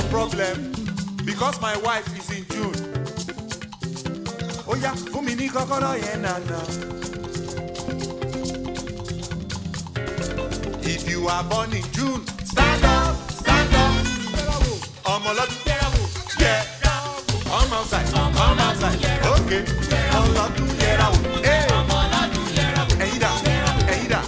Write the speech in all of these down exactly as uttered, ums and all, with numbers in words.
for problem because my wife is in June. Oh yeah, fún mi ní kọ́kọ́rọ́ yẹn nana. If you are born in June, stand up, stand up. Ọmọlọ́dún, yeah. Come outside, come outside. Okay. Ọmọlọ́dún yẹra wò. Ẹ̀yin dà, ẹ̀yin dà.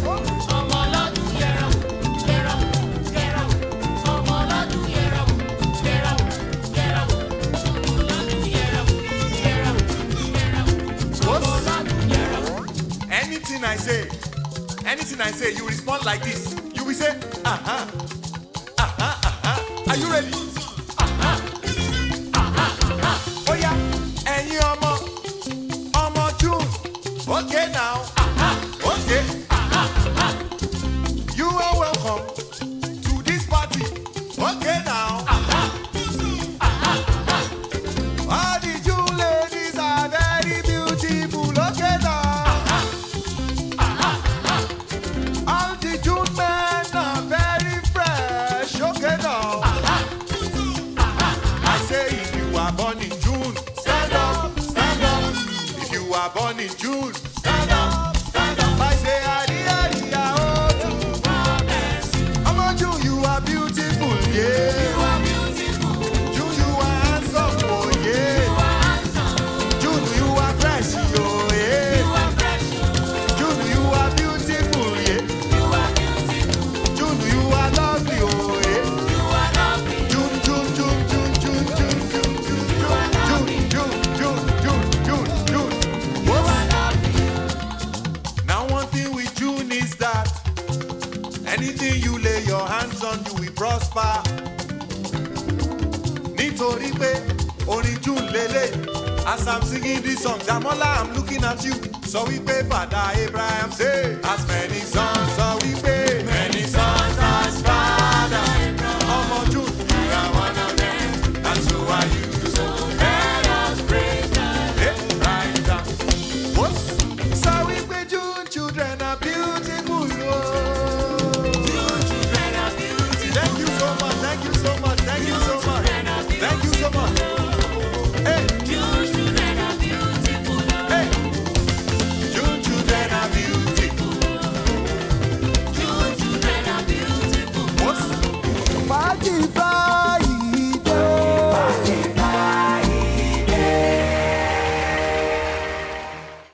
Anything I say, anything I say, you respond like this. You will say, uh-huh, uh-huh, uh-huh. Are you ready? Uh-huh, uh-huh, uh-huh. Oh yeah, ẹ̀yin ọmọ, ọmọ June. Okay now, uh-huh, okay. Uh-huh, uh-huh. You are welcome to this party. Okay now. Uh-huh, uh-huh, uh-huh. All the June ladies are very beautiful. Okay now. Born in June, stand up, stand up. If you are born in June, stand up, stand up. I say, Adi, Adi, oh, to promise. I'm on June, you are beautiful, yeah. You are beautiful. June, you are handsome, oh, yeah. You are handsome. June, you are fresh, oh, yeah. You are fresh. June, you are beautiful, yeah. You are beautiful. June, you are lovely, oh, yeah. You are lovely. June, June, June, June, June, June, June. Anything you lay your hands on, you will prosper. Nítorí pé orin June lélẹ̀. As I'm singing this song, Damola, I'm looking at you. So we pay Father Abraham say, as many sons, so we pay many sons as